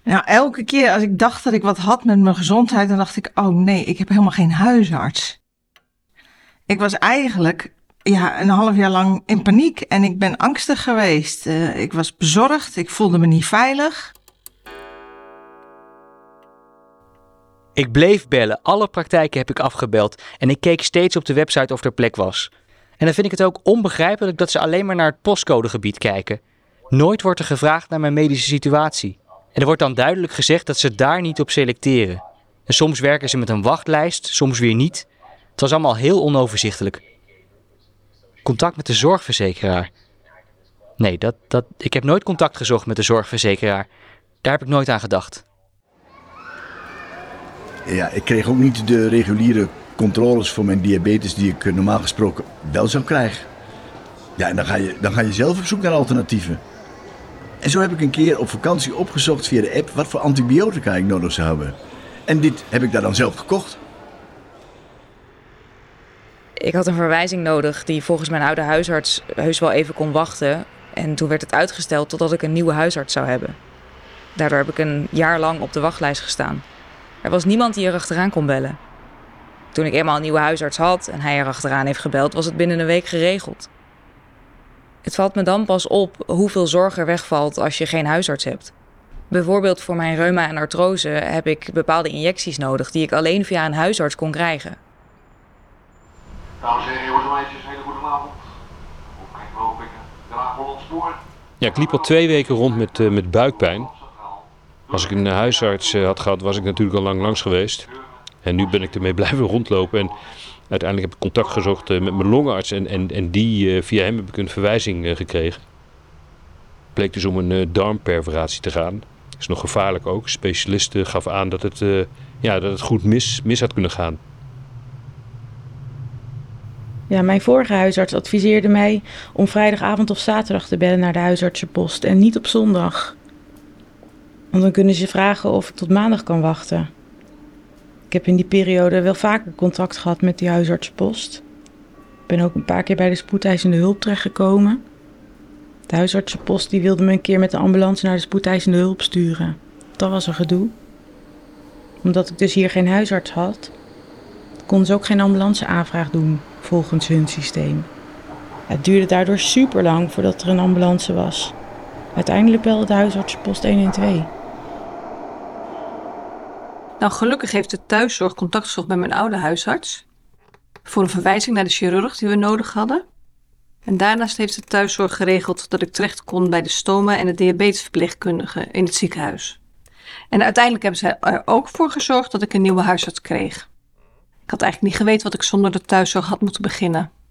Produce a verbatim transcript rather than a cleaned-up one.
Nou, elke keer als ik dacht dat ik wat had met mijn gezondheid, dan dacht ik, oh nee, ik heb helemaal geen huisarts. Ik was eigenlijk ja, een half jaar lang in paniek en ik ben angstig geweest. Uh, ik was bezorgd, ik voelde me niet veilig. Ik bleef bellen, alle praktijken heb ik afgebeld en ik keek steeds op de website of er plek was. En dan vind ik het ook onbegrijpelijk dat ze alleen maar naar het postcodegebied kijken. Nooit wordt er gevraagd naar mijn medische situatie. En er wordt dan duidelijk gezegd dat ze daar niet op selecteren. En soms werken ze met een wachtlijst, soms weer niet. Het was allemaal heel onoverzichtelijk. Contact met de zorgverzekeraar. Nee, dat, dat, ik heb nooit contact gezocht met de zorgverzekeraar. Daar heb ik nooit aan gedacht. Ja, ik kreeg ook niet de reguliere controles voor mijn diabetes die ik normaal gesproken wel zou krijgen. Ja, en dan ga je, dan ga je zelf op zoek naar alternatieven. En zo heb ik een keer op vakantie opgezocht via de app wat voor antibiotica ik nodig zou hebben. En dit heb ik daar dan zelf gekocht. Ik had een verwijzing nodig die volgens mijn oude huisarts heus wel even kon wachten. En toen werd het uitgesteld totdat ik een nieuwe huisarts zou hebben. Daardoor heb ik een jaar lang op de wachtlijst gestaan. Er was niemand die er achteraan kon bellen. Toen ik eenmaal een nieuwe huisarts had en hij er achteraan heeft gebeld, was het binnen een week geregeld. Het valt me dan pas op hoeveel zorg er wegvalt als je geen huisarts hebt. Bijvoorbeeld voor mijn reuma en artrose heb ik bepaalde injecties nodig die ik alleen via een huisarts kon krijgen. Dames en heren, jongens en meisjes, hele goede avond. Opkijk, loop ik graag Holland Spoor. Ja, ik liep al twee weken rond met, uh, met buikpijn. Als ik een huisarts uh, had gehad, was ik natuurlijk al lang langs geweest. En nu ben ik ermee blijven rondlopen. En uiteindelijk heb ik contact gezocht uh, met mijn longarts. En, en, en die, uh, via hem heb ik een verwijzing uh, gekregen. Het bleek dus om een uh, darmperforatie te gaan. Dat is nog gevaarlijk ook. Specialisten gaf aan dat het, uh, ja, dat het goed mis, mis had kunnen gaan. Ja, mijn vorige huisarts adviseerde mij om vrijdagavond of zaterdag te bellen naar de huisartsenpost en niet op zondag. Want dan kunnen ze vragen of ik tot maandag kan wachten. Ik heb in die periode wel vaker contact gehad met die huisartsenpost. Ik ben ook een paar keer bij de spoedeisende hulp terechtgekomen. De huisartsenpost die wilde me een keer met de ambulance naar de spoedeisende hulp sturen. Dat was een gedoe. Omdat ik dus hier geen huisarts had, konden ze ook geen ambulanceaanvraag doen volgens hun systeem. Het duurde daardoor super lang voordat er een ambulance was. Uiteindelijk belde de huisartsenpost honderdtwaalf. Nou, gelukkig heeft de thuiszorg contact gezocht bij mijn oude huisarts. Voor een verwijzing naar de chirurg die we nodig hadden. En daarnaast heeft de thuiszorg geregeld dat ik terecht kon bij de stoma en de diabetesverpleegkundige in het ziekenhuis. En uiteindelijk hebben zij er ook voor gezorgd dat ik een nieuwe huisarts kreeg. Ik had eigenlijk niet geweten wat ik zonder de thuiszorg had moeten beginnen.